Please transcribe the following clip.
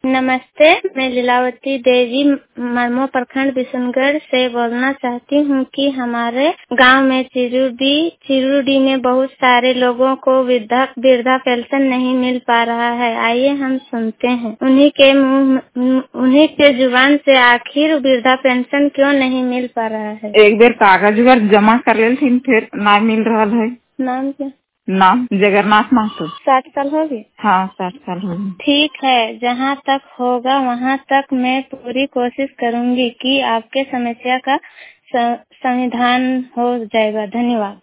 नमस्ते, मैं लीलावती देवी मरमो प्रखंड बिशनगढ़ से बोलना चाहती हूँ कि हमारे गांव में चिरुडी में बहुत सारे लोगों को वृद्धा पेंशन नहीं मिल पा रहा है। आइए हम सुनते हैं उन्हीं के जुबान से आखिर वृद्धा पेंशन क्यों नहीं मिल पा रहा है। एक बेर कागज वगैरह जमा कर लेल थी, फिर ना मिल रहा है। नाम क्या? नाम जगन्नाथ महतो। 60 साल हो गए? हाँ, 60 साल हो गए। ठीक है, जहाँ तक होगा वहाँ तक मैं पूरी कोशिश करूँगी कि आपके समस्या का समाधान हो जाएगा। धन्यवाद।